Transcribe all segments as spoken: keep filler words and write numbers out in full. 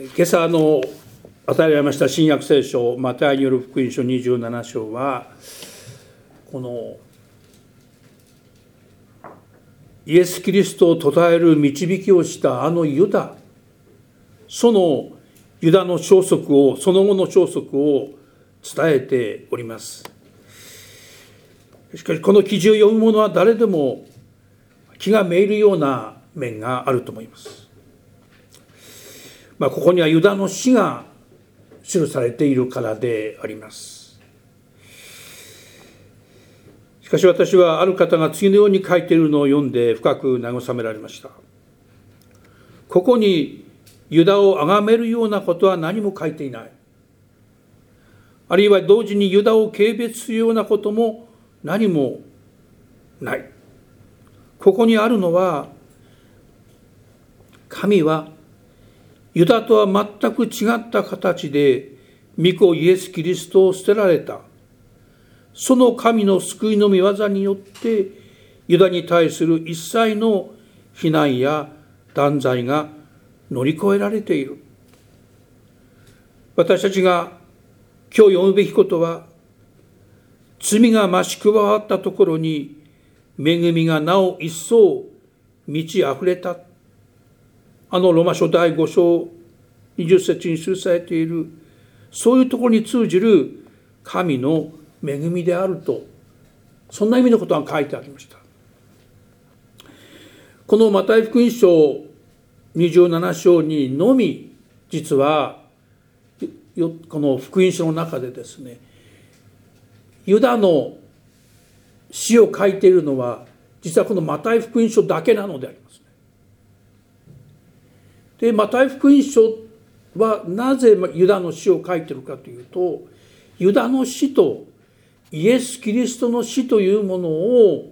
今朝の与えられました新約聖書マタイによる福音書にじゅうなな章は、このイエス・キリストを称える導きをしたあのユダ、そのユダの消息を、その後の消息を伝えております。しかしこの記事を読む者は誰でも気がめいるような面があると思います。まあ、ここにはユダの死が記されているからであります。しかし私はある方が次のように書いているのを読んで深く慰められました。ここにユダを崇めるようなことは何も書いていない。あるいは同時にユダを軽蔑するようなことも何もない。ここにあるのは、神はユダとは全く違った形で御子イエス・キリストを捨てられた。その神の救いの御業によってユダに対する一切の非難や断罪が乗り越えられている。私たちが今日読むべきことは、罪が増し加わったところに恵みがなお一層満ち溢れた。あのロマ書だいご章にじゅっ節に記されている、そういうところに通じる神の恵みであると、そんな意味のことが書いてありました。このマタイ福音書にじゅうなな章にのみ、実はこの福音書の中でですね、ユダの死を書いているのは実はこのマタイ福音書だけなのであります。で、マタイ福音書はなぜユダの死を書いているかというと、ユダの死とイエス・キリストの死というものを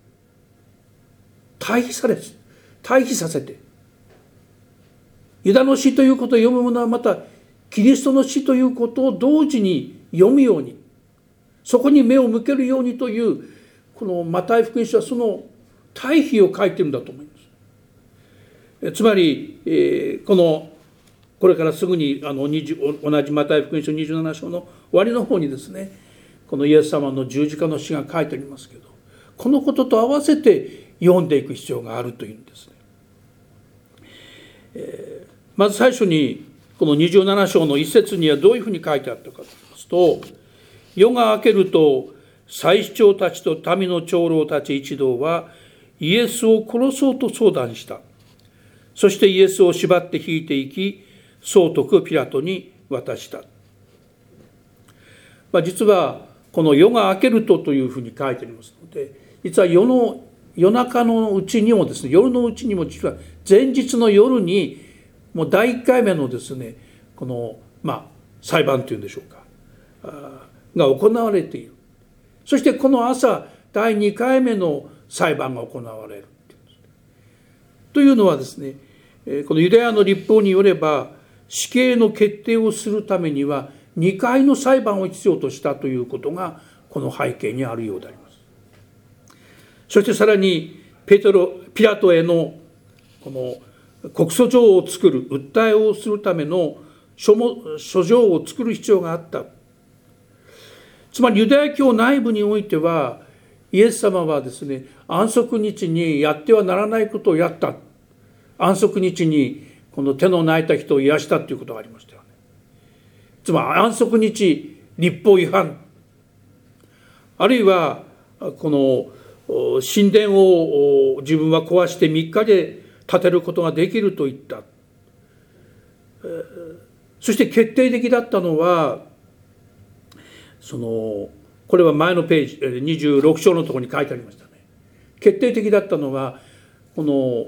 対比され対比させて、ユダの死ということを読む者はまたキリストの死ということを同時に読むように、そこに目を向けるようにという、このマタイ福音書はその対比を書いているんだと思います。つまり、えー、このこれからすぐにあの同じマタイ福音書にじゅうなな章の終わりの方にですね、このイエス様の十字架の死が書いてありますけど、このことと合わせて読んでいく必要があるというんですね。えー、まず最初にこのにじゅうなな章の一節にはどういうふうに書いてあったかと言いますと、夜が明けると祭司長たちと民の長老たち一同はイエスを殺そうと相談した。そしてイエスを縛って引いていき、総督ピラトに渡した。まあ、実はこの夜が明けるとというふうに書いてありますので、実は夜の夜中のうちにもですね、夜のうちにも実は前日の夜にもうだいいっかいめのですね、このまあ裁判というんでしょうかが行われている。そしてこの朝だいにかいめの裁判が行われるというのはですね、このユダヤの律法によれば死刑の決定をするためにはにかいの裁判を必要としたということがこの背景にあるようであります。そしてさらにペトロピラトへのこの告訴状を作る、訴えをするための書書状を作る必要があった。つまりユダヤ教内部においてはイエス様はですね、安息日にやってはならないことをやった。安息日にこの手の泣いた人を癒したということがありましたよね。つまり安息日律法違反、あるいはこの神殿を自分は壊してみっかで建てることができると言った。そして決定的だったのは、そのこれは前のページにじゅうろく章のところに書いてありましたね。決定的だったのは、この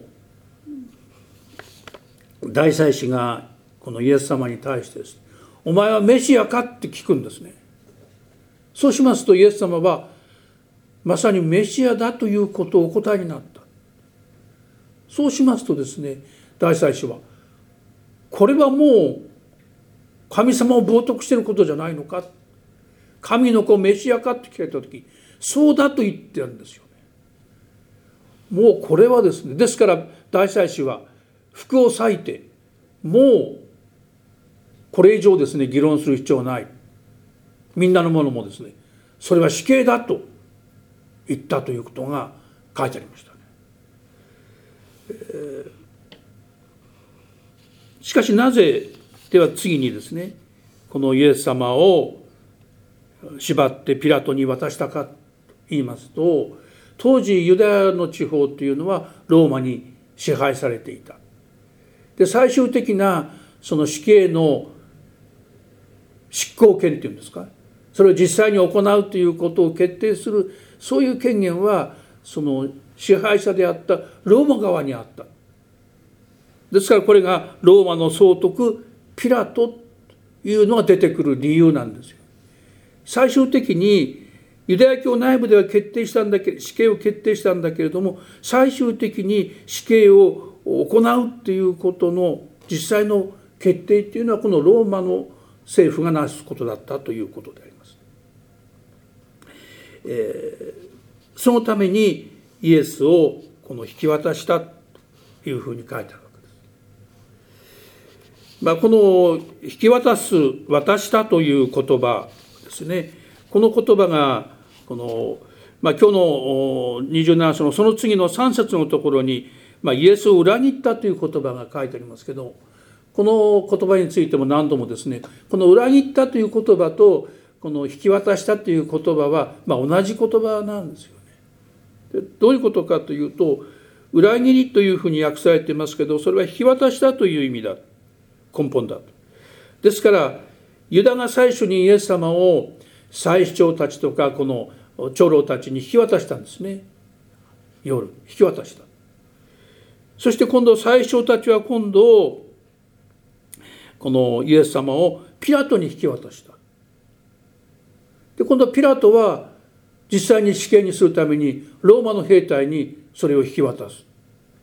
大祭司がこのイエス様に対してです、お前はメシアかって聞くんですね。そうしますとイエス様はまさにメシアだということをお答えになった。そうしますとですね、大祭司はこれはもう神様を冒涜していることじゃないのか、神の子メシアかって聞かれた時、そうだと言ってるんですよね。もうこれはですね、ですから大祭司は服を裂いて、もうこれ以上ですね議論する必要はない。みんなのものもですねそれは死刑だと言ったということが書いてありましたね。えー、しかしなぜでは次にですねこのイエス様を縛ってピラトに渡したかと言いますと、当時ユダヤの地方というのはローマに支配されていた。で最終的なその死刑の執行権というんですか、それを実際に行うということを決定するそういう権限はその支配者であったローマ側にあった。ですからこれがローマの総督ピラトというのが出てくる理由なんですよ。最終的にユダヤ教内部では決定したんだけ死刑を決定したんだけれども、最終的に死刑を行うということの実際の決定というのはこのローマの政府がなすことだったということであります。えー、そのためにイエスをこの引き渡したというふうに書いてあるわけです。まあ、この引き渡す渡したという言葉ですね、この言葉がこの、まあ、今日のにじゅうなな章のその次のさん節のところに、まあ、イエスを裏切ったという言葉が書いてありますけど、この言葉についても何度もですねこの裏切ったという言葉とこの引き渡したという言葉は、まあ、同じ言葉なんですよね。でどういうことかというと、裏切りというふうに訳されていますけど、それは引き渡したという意味だ、根本だと。ですからユダが最初にイエス様を祭司長たちとかこの長老たちに引き渡したんですね。夜引き渡した。そして今度祭司長たちは今度このイエス様をピラトに引き渡した。で今度はピラトは実際に死刑にするためにローマの兵隊にそれを引き渡す。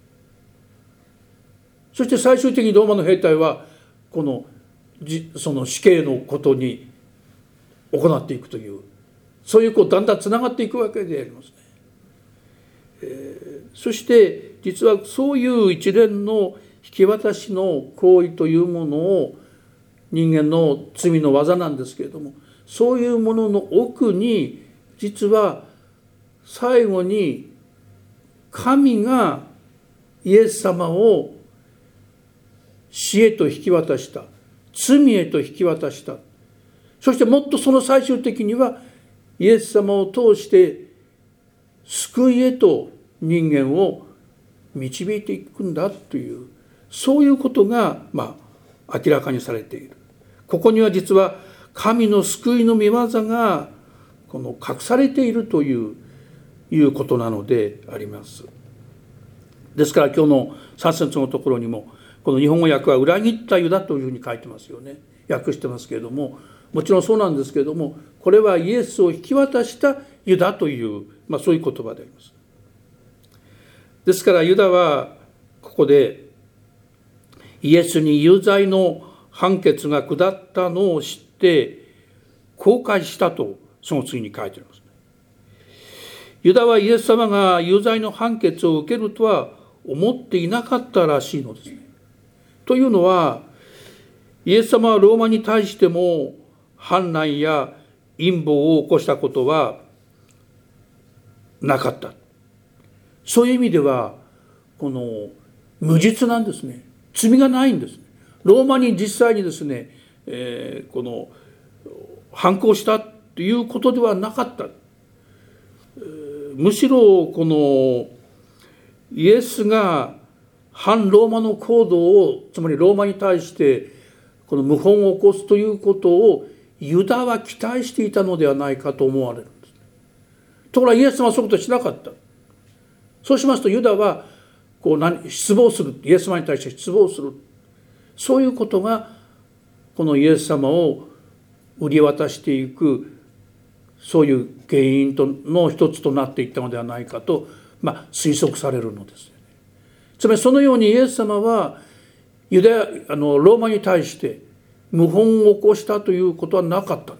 そして最終的にローマの兵隊はこのその死刑のことに行っていくという、そういうこうだんだんつながっていくわけでありますね。えー、そして実はそういう一連の引き渡しの行為というものを人間の罪の技なんですけれども、そういうものの奥に実は最後に神がイエス様を死へと引き渡した、罪へと引き渡した。そしてもっとその最終的にはイエス様を通して救いへと人間を導いていくんだという、そういうことがまあ明らかにされている。ここには実は神の救いの御業がこの隠されているといういうことなのであります。ですから今日のさん節のところにもこの日本語訳は裏切ったユダというふうに書いてますよね。訳してますけれども、もちろんそうなんですけれども、これはイエスを引き渡したユダという、まあ、そういう言葉であります。ですからユダはここでイエスに有罪の判決が下ったのを知って後悔したとその次に書いてあります。ユダはイエス様が有罪の判決を受けるとは思っていなかったらしいのですね。というのはイエス様はローマに対しても反乱や陰謀を起こしたことはなかった。そういう意味ではこの無実なんですね。罪がないんです。ローマに実際にですね、えー、この反抗したということではなかった。むしろこのイエスが反ローマの行動を、つまりローマに対してこの謀反を起こすということをユダは期待していたのではないかと思われるんです。ところがイエス様はそういうことをしなかった。そうしますとユダはこう何失望する、イエス様に対して失望する、そういうことがこのイエス様を売り渡していくそういう原因との一つとなっていったのではないかと、まあ、推測されるのです。つまりそのようにイエス様はユダヤあのローマに対して謀反を起こしたということはなかったんです。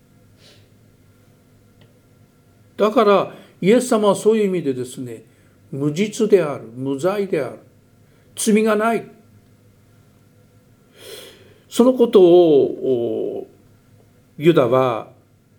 だからイエス様はそういう意味でですね、無実である、無罪である、罪がない。 そのことをユダは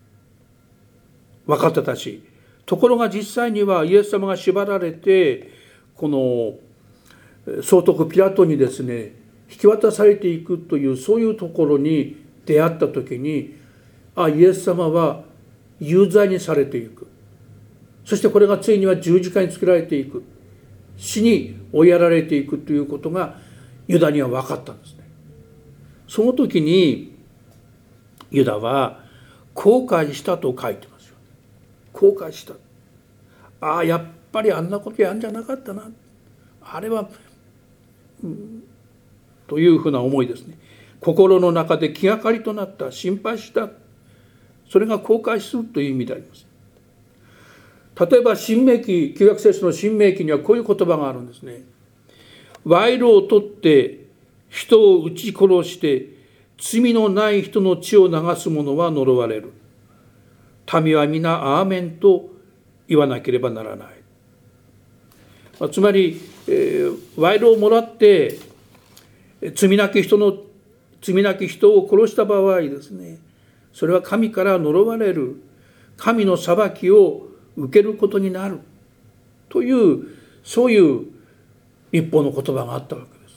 分かってたし、ところが実際にはイエス様が縛られてこの総督ピラトにですね引き渡されていくという、そういうところに出会った時に、あ、イエス様は有罪にされていく、そしてこれがついには十字架につけられていく、死に追いやられていくということがユダには分かったんですね。その時にユダは後悔したと書いてますよ。後悔した。ああ、やっぱりあんなことやんじゃなかったな、あれは、うん、というふうな思いですね。心の中で気がかりとなった、心配した、それが後悔するという意味であります。例えば新明記、旧約聖書の新明記にはこういう言葉があるんですね。賄賂を取って人を撃ち殺して罪のない人の血を流す者は呪われる。民は皆アーメンと言わなければならない。まあ、つまり、えー、賄賂をもらって罪なき人の罪なき人を殺した場合ですね、それは神から呪われる、神の裁きを受けることになるという、そういう立法の言葉があったわけです。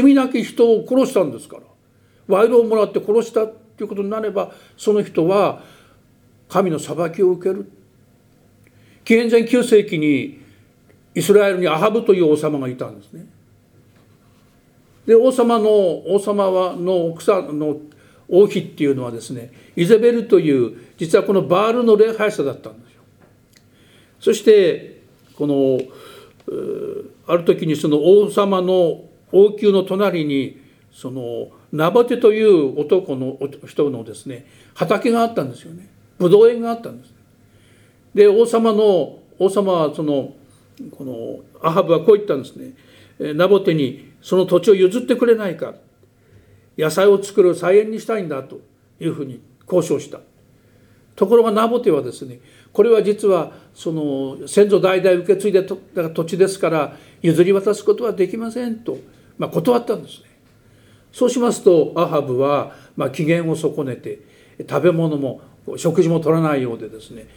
罪なき人を殺したんですから、賄賂をもらって殺したということになれば、その人は神の裁きを受ける。紀元前きゅう世紀にイスラエルにアハブという王様がいたんですね。で、王様の王様はの奥さんの王妃っていうのはですね、イゼベルという実はこのバールの礼拝者だったんですよ。そしてこのある時にその王様の王宮の隣にそのナボテという男の人のですね畑があったんですよね。ブドウ園があったんです。で、王様の王様はそのこのアハブはこう言ったんですね。ナボテにその土地を譲ってくれないか、野菜を作る菜園にしたいんだというふうに交渉した。ところがナボテはですね、これは実はその先祖代々受け継いだ土地ですから譲り渡すことはできませんと、まあ、断ったんですね。そうしますとアハブはまあ機嫌を損ねて食べ物も食事も取らないようでですね、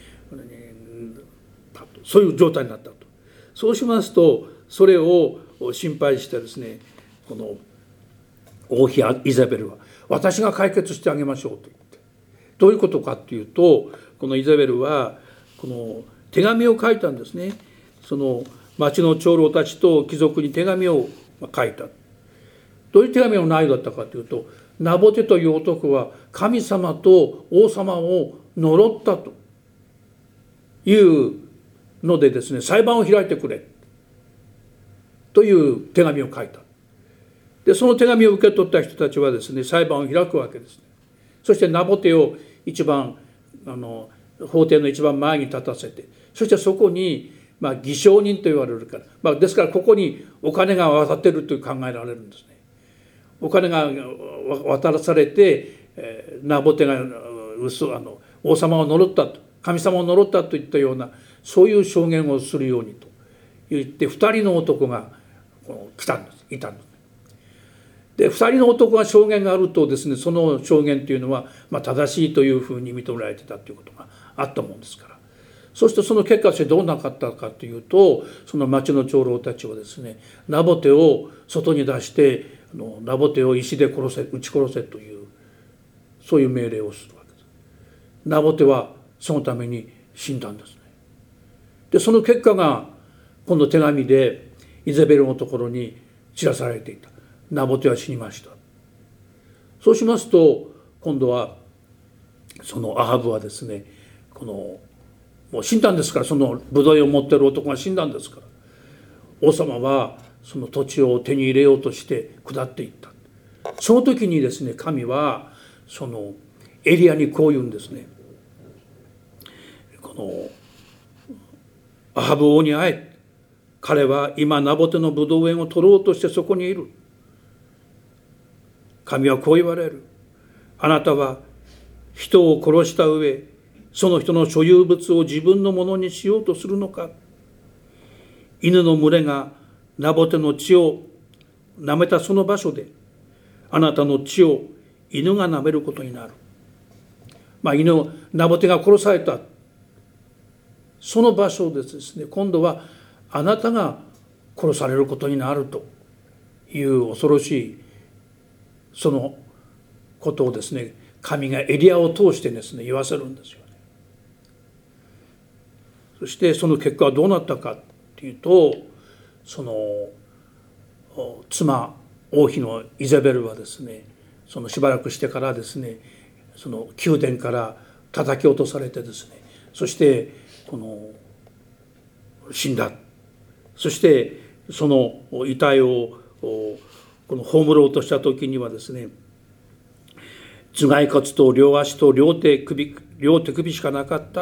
そういう状態になったと。そうしますとそれを心配してですね、この王妃イザベルは私が解決してあげましょうと言って、どういうことかというと、このイザベルはこの手紙を書いたんですね。その町の長老たちと貴族に手紙を書いた。どういう手紙の内容だったかというと、ナボテという男は神様と王様を呪ったというのでですね、裁判を開いてくれという手紙を書いた。で、その手紙を受け取った人たちはですね、裁判を開くわけです。そしてナボテを一番あの法廷の一番前に立たせて、そしてそこに、まあ、偽証人と言われるから、まあ、ですからここにお金が渡っていると考えられるんですね。お金が渡されて、えー、ナボテが嘘あの王様を呪ったと、神様を呪ったといったような、そういう証言をするようにと言って二人の男が来たんです、いたんです。で、二人の男が証言があるとですね、その証言というのは、まあ、正しいというふうに認められてたということがあったもんですから、そしてその結果としてどうなかったかというと、その町の長老たちはですね、ナボテを外に出してあのナボテを石で殺せ、撃ち殺せという、そういう命令をするわけです。ナボテはそのために死んだんですね。で、その結果が今度手紙でイゼベルのところに知らされていた。ナボテは死にました。そうしますと今度はそのアハブはですね、このもう死んだんですから、そのブドウを持っている男が死んだんですから、王様はその土地を手に入れようとして下っていった。その時にですね、神はそのエリアにこう言うんですね。このアハブ王に会え、彼は今ナボテのブドウ園を取ろうとしてそこにいる。神はこう言われる。あなたは人を殺した上、その人の所有物を自分のものにしようとするのか。犬の群れがナボテの血を舐めたその場所で、 あなたの血を犬が舐めることになる。まあ、犬ナボテが殺されたその場所でですね、今度はあなたが殺されることになるという恐ろしいそのことをですね、神がエリアを通してですね言わせるんですよね。そしてその結果はどうなったかっていうと、その妻王妃のイゼベルはですね、そのしばらくしてからですね、その宮殿から叩き落とされてですね、そしてこの死んだ。そしてその遺体をこの葬ろうとした時にはですね、頭蓋骨と両足と両手首両手首しかなかった。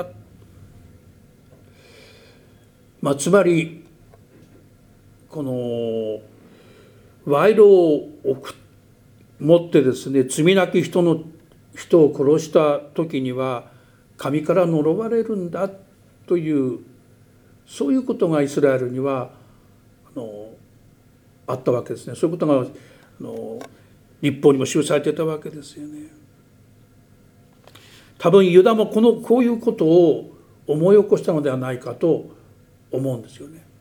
まあ、つまりこの賄賂を持ってですね、罪なき人の人を殺した時には神から呪われるんだという、そういうことがイスラエルにはあのあったわけですね。そういうことがあの律法にも記されていたわけですよね。多分ユダもこのこういうことを思い起こしたのではないかと思うんですよね。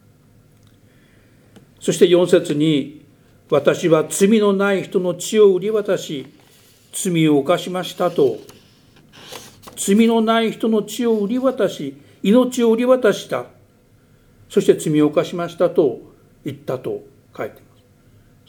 そしてよん節に、私は罪のない人の血を売り渡し罪を犯しましたと、罪のない人の血を売り渡し命を売り渡した、そして罪を犯しましたと言ったと書いています。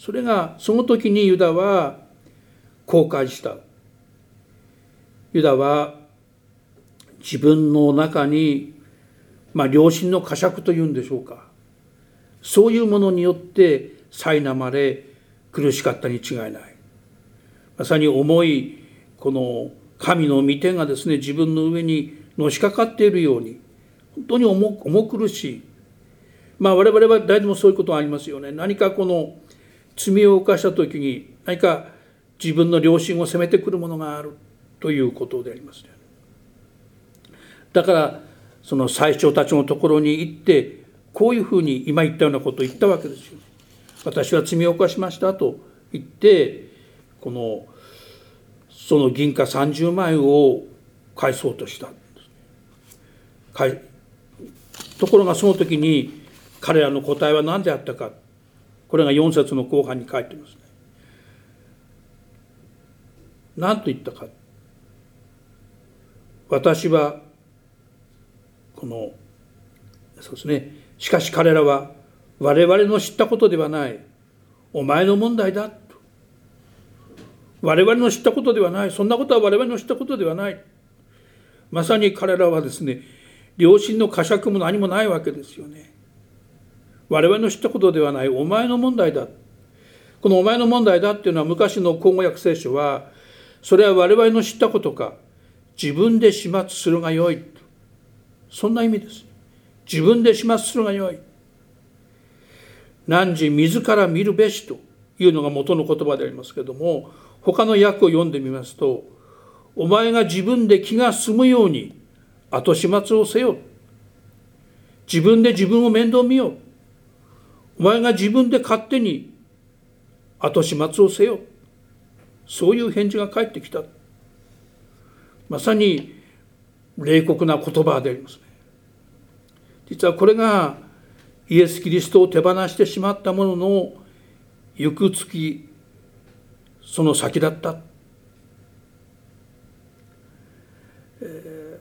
それがその時にユダは後悔した。ユダは自分の中に、まあ良心の呵責というんでしょうか、そういうものによって苛まれ苦しかったに違いない。まさに重いこの神の御手がですね、自分の上にのしかかっているように、本当に 重, 重苦しい。まあ我々は誰でもそういうことがありますよね。何かこの罪を犯した時に何か自分の良心を責めてくるものがあるということでありますね。だからその宰相たちのところに行ってこういうふうに今言ったようなことを言ったわけですよ。私は罪を犯しましたと言って、このその銀貨さんじゅうまん円を返そうとした。ところがその時に彼らの答えは何であったか、これがよん節の後半に書いていますね。何と言ったか。私はこのそうですね、しかし彼らは我々の知ったことではない、お前の問題だと。我々の知ったことではない、そんなことは我々の知ったことではない。まさに彼らはですね、良心の呵責も何もないわけですよね。我々の知ったことではない、お前の問題だ。このお前の問題だっていうのは、昔の口語訳聖書は、それは我々の知ったことか、自分で始末するがよい、そんな意味です。自分で始末するがよい。汝自ら見るべしというのが元の言葉でありますけれども、他の訳を読んでみますと、お前が自分で気が済むように後始末をせよ。自分で自分を面倒見よ。お前が自分で勝手に後始末をせよ。そういう返事が返ってきた。まさに冷酷な言葉でありますね。実はこれがイエス・キリストを手放してしまった者の行く月、その先だった。え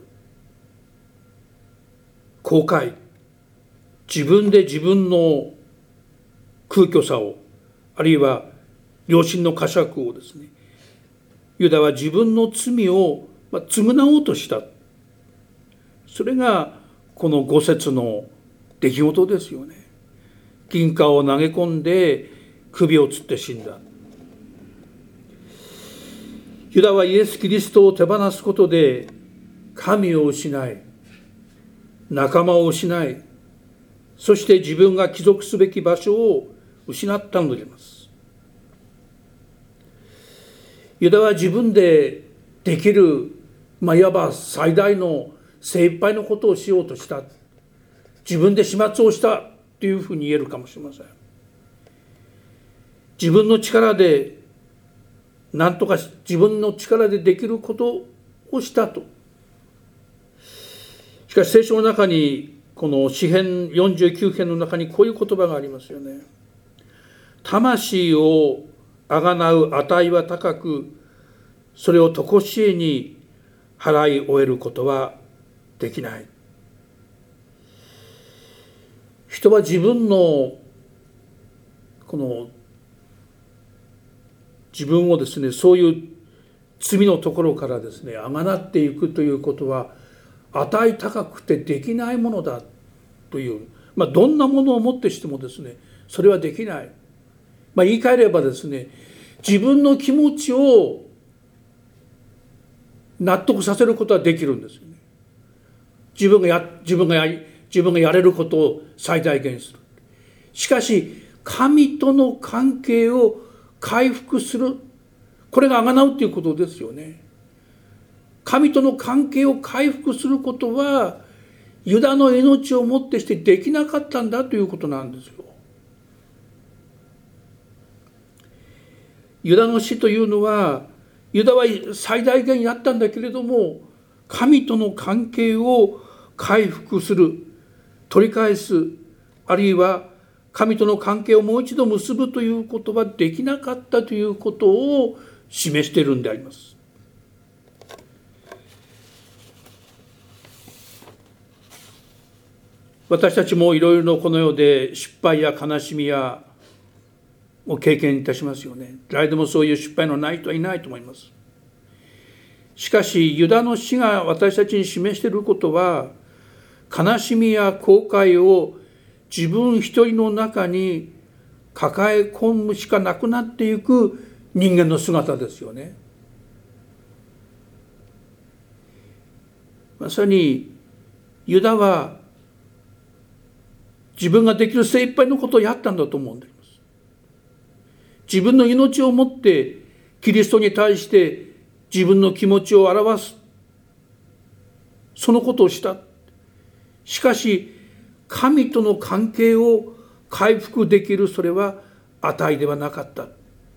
ー、後悔、自分で自分の空虚さを、あるいは良心の呵責をですね、ユダは自分の罪を償おうとした。それがこの五節の出来事ですよね。銀貨を投げ込んで首を吊って死んだ。ユダはイエス・キリストを手放すことで神を失い、仲間を失い、そして自分が帰属すべき場所を失ったのであります。ユダは自分でできる、まあ、いわば最大の精一杯のことをしようとした。自分で始末をしたというふうに言えるかもしれません。自分の力でなんとか自分の力でできることをしたと。しかし聖書の中に、この詩編よんじゅうきゅう編の中にこういう言葉がありますよね。魂をあがなう値は高く、それを常しえに払い終えることはできない。人は自分のこの自分をですね、そういう罪のところからですね、あがなっていくということは値高くてできないものだという、まあ、どんなものをもってしてもですね、それはできない。まあ、言い換えればですね、自分の気持ちを納得させることはできるんですよね。自分がや、自分がや、自分がやれることを最大限する。しかし、神との関係を回復する。これがあがなうということですよね。神との関係を回復することは、ユダの命をもってしてできなかったんだということなんですよ。ユダの死というのは、ユダは最大限やったんだけれども、神との関係を回復する、取り返す、あるいは神との関係をもう一度結ぶということはできなかったということを示しているんであります。私たちもいろいろこの世で失敗や悲しみやを経験いたしますよね。誰でもそういう失敗のない人はいないと思います。しかしユダの死が私たちに示していることは、悲しみや後悔を自分一人の中に抱え込むしかなくなっていく人間の姿ですよね。まさにユダは自分ができる精一杯のことをやったんだと思うんです。自分の命をもってキリストに対して自分の気持ちを表す、そのことをした。しかし神との関係を回復できるそれは値ではなかった。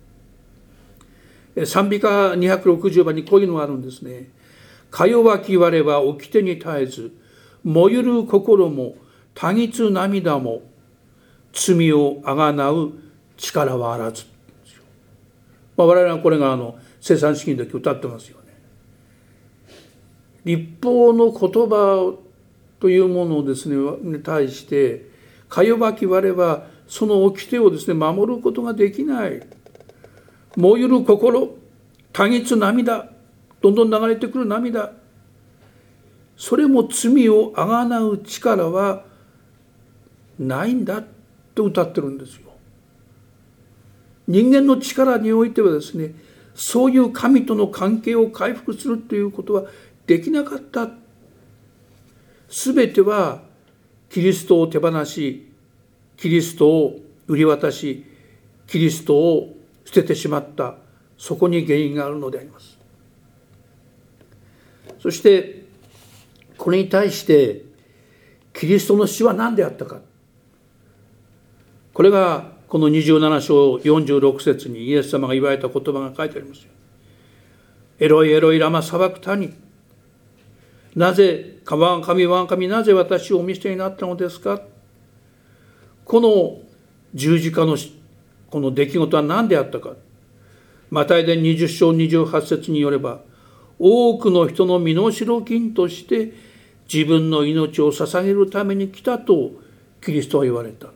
賛美歌にひゃくろくじゅうばんにこういうのがあるんですね。か弱き我は掟に絶えず、燃ゆる心もたぎつ涙も、罪をあがなう力はあらず。まあ、我々はこれがあの生産式の時歌ってますよね。律法の言葉というものをですねに対して、か弱き我はその掟をですね守ることができない。燃ゆる心、たぎつ涙、どんどん流れてくる涙、それも罪をあがなう力はないんだと歌ってるんですよ。人間の力においてはですね、そういう神との関係を回復するということはできなかった。すべてはキリストを手放し、キリストを売り渡し、キリストを捨ててしまった、そこに原因があるのであります。そしてこれに対してキリストの死は何であったか。これがこのにじゅうなな章よんじゅうろく節にイエス様が言われた言葉が書いてありますよ。エロイエロイラマサバクタニ、なぜ神は神なぜ私をお見捨てになったのですか。この十字架のこの出来事は何であったか。マタイ伝にじゅう章にじゅうはち節によれば、多くの人の身代金として自分の命を捧げるために来たとキリストは言われた。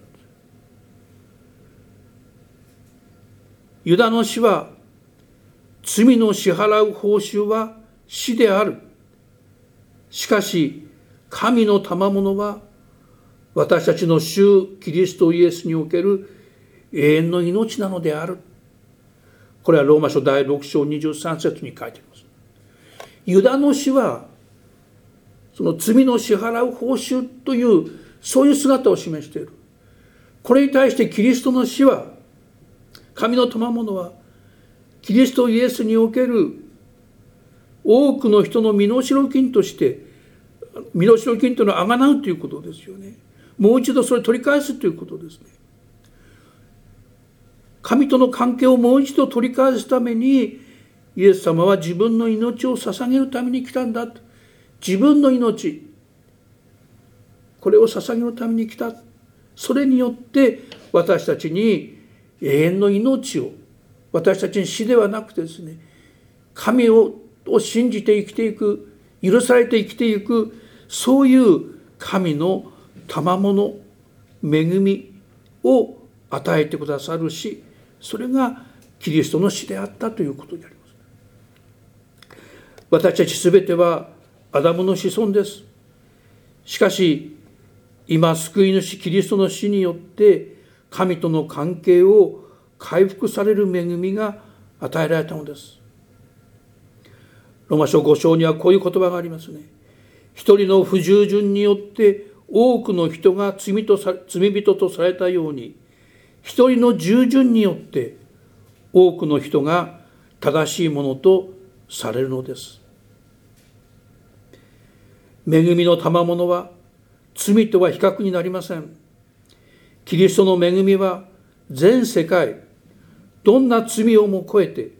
ユダの死は、罪の支払う報酬は死である。しかし神の賜物は私たちの主キリストイエスにおける永遠の命なのである。これはローマ書だいろく章にじゅうさん節に書いています。ユダの死はその罪の支払う報酬というそういう姿を示している。これに対してキリストの死は、神の賜物はキリストイエスにおける多くの人の身代金として、身代金というのはあがなうということですよね。もう一度それを取り返すということですね。神との関係をもう一度取り返すためにイエス様は自分の命を捧げるために来たんだと。自分の命、これを捧げるために来た。それによって私たちに永遠の命を、私たちに死ではなくてですね、神を信じて生きていく、許されて生きていく、そういう神の賜物、恵みを与えてくださるし、それがキリストの死であったということであります。私たちすべてはアダムの子孫です。しかし今救い主キリストの死によって神との関係を回復される恵みが与えられたのです。ローマ書ご章にはこういう言葉がありますね。一人の不従順によって多くの人が罪とさ罪人とされたように、一人の従順によって多くの人が正しいものとされるのです。恵みの賜物は罪とは比較になりません。キリストの恵みは全世界、どんな罪をも超えて、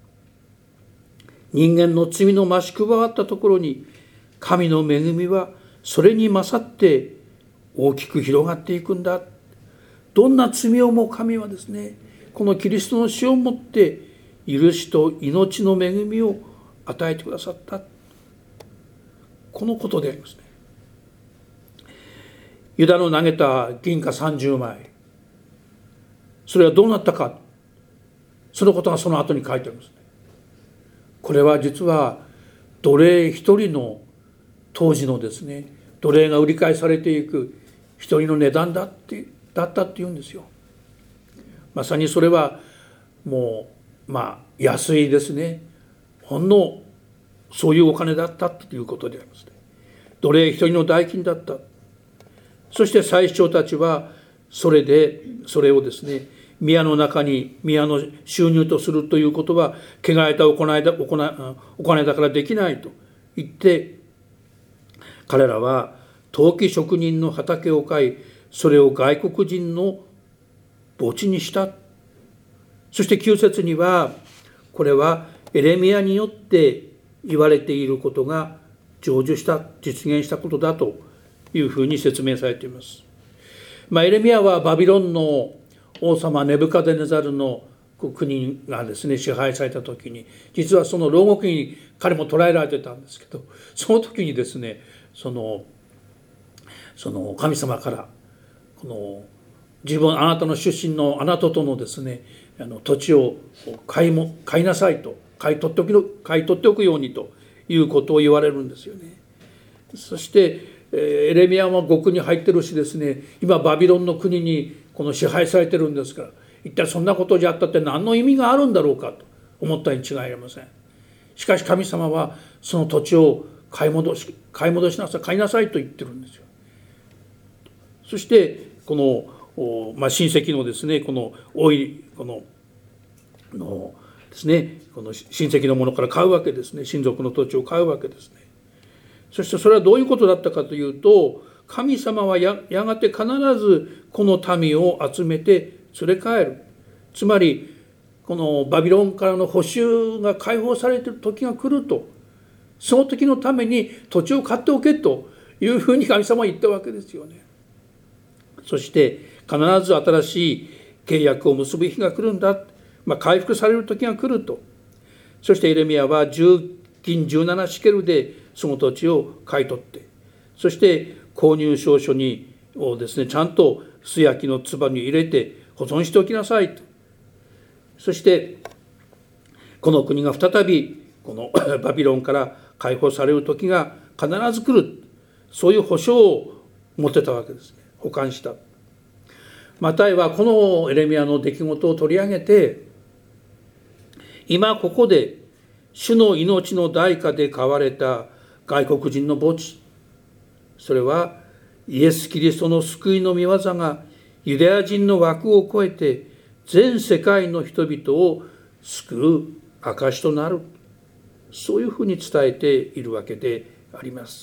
人間の罪の増し加わったところに、神の恵みはそれに勝って大きく広がっていくんだ。どんな罪をも神はですね、このキリストの死をもって許しと命の恵みを与えてくださった。このことでありますね。ユダの投げた銀貨さんじゅうまい、それはどうなったか、そのことがその後に書いてありますね。これは実は奴隷一人の当時のですね、奴隷が売り買いされていく一人の値段だってだったっていうんですよ。まさにそれはもうまあ安いですね、ほんのそういうお金だったということでありますね。奴隷一人の代金だった。そして宰相たちはそれでそれをですね、宮の中に宮の収入とするということは汚れた行いだ行いお金だからできないと言って、彼らは陶器職人の畑を買い、それを外国人の墓地にした。そしてきゅう節には、これはエレミヤによって言われていることが成就した、実現したことだというふうに説明されています。まあ、エレミヤはバビロンの王様ネブカデネザルの国がですね支配された時に、実はその牢獄に彼も捕らえられてたんですけど、その時にですね、そのその神様からこの自分あなたの出身のあなたとのですね、あの土地を買いも買いなさいと、買い取っておく買い取っておくようにということを言われるんですよね。そしてエレミヤは獄に入ってるしですね、今バビロンの国にこの支配されてるんですから、一体そんなことじゃったって何の意味があるんだろうかと思ったに違いありません。しかし神様はその土地を買い戻し買い戻しなさい、買いなさいと言ってるんですよ。そしてこの、まあ、親戚のですね、このおいこののですね、この親戚のものから買うわけですね。親族の土地を買うわけですね。そしてそれはどういうことだったかというと、神様は や, やがて必ずこの民を集めて連れ帰る。つまりこのバビロンからの捕囚が解放されている時が来ると、その時のために土地を買っておけというふうに神様は言ったわけですよね。そして必ず新しい契約を結ぶ日が来るんだ、まあ、回復される時が来ると。そしてエレミヤは金じゅうななシケルでその土地を買い取って、そして購入証書にをですね、ちゃんと素焼きの唾に入れて保存しておきなさいと。そしてこの国が再びこのバビロンから解放される時が必ず来る、そういう保証を持ってたわけですね。保管した。マタイはこのエレミヤの出来事を取り上げて、今ここで主の命の代価で買われた外国人の墓地、それはイエス・キリストの救いの御業がユダヤ人の枠を超えて全世界の人々を救う証となる、そういうふうに伝えているわけであります。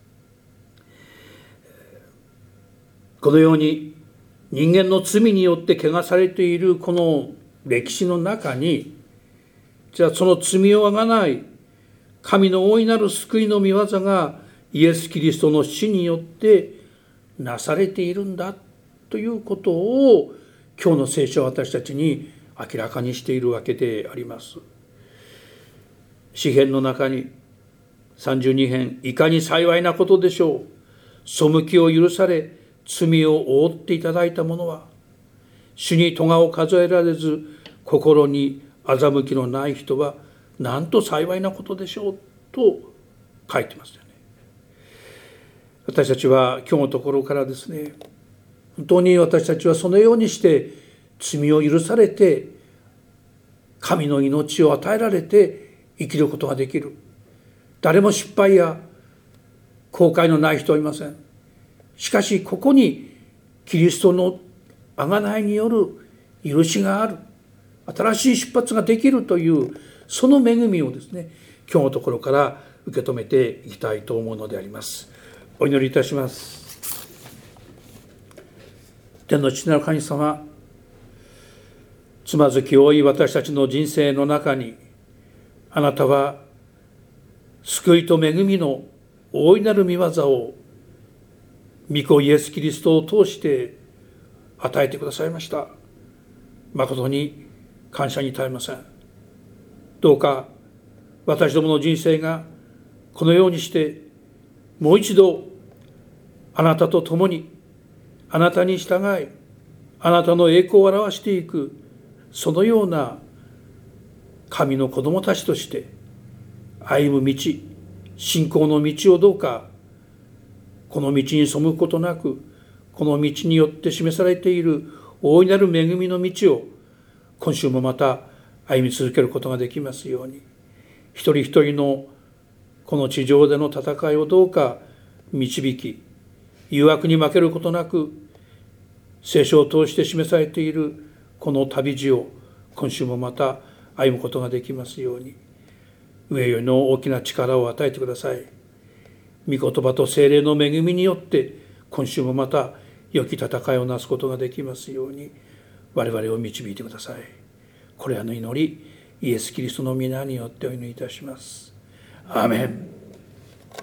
このように人間の罪によって汚されているこの歴史の中に、 じゃあその罪をあがない神の大いなる救いの御業がイエス・キリストの死によってなされているんだということを今日の聖書は私たちに明らかにしているわけであります。詩編の中にさんじゅうに編、いかに幸いなことでしょう。背きを許され罪を覆っていただいた者は、主に咎を数えられず心に欺きのない人はなんと幸いなことでしょうと書いてますよね。私たちは今日のところからですね、本当に私たちはそのようにして罪を許されて神の命を与えられて生きることができる。誰も失敗や後悔のない人はいません。しかしここにキリストの贖いによる許しがある、新しい出発ができるというその恵みをですね、今日のところから受け止めていきたいと思うのであります。お祈りいたします。天の父なる神様、つまずき多い私たちの人生の中に、あなたは救いと恵みの大いなる御業を御子イエス・キリストを通して与えてくださいました。誠に感謝に堪えません。どうか私どもの人生がこのようにしてもう一度あなたと共にあなたに従いあなたの栄光を表していく、そのような神の子供たちとして歩む道、信仰の道をどうかこの道に背くことなく、この道によって示されている大いなる恵みの道を今週もまた歩み続けることができますように、一人一人のこの地上での戦いをどうか導き、誘惑に負けることなく聖書を通して示されているこの旅路を今週もまた歩むことができますように、上よりの大きな力を与えてください。御言葉と聖霊の恵みによって今週もまた良き戦いをなすことができますように、我々を導いてください。これらの祈り、イエス・キリストの皆によってお祈りいたします。アーメン。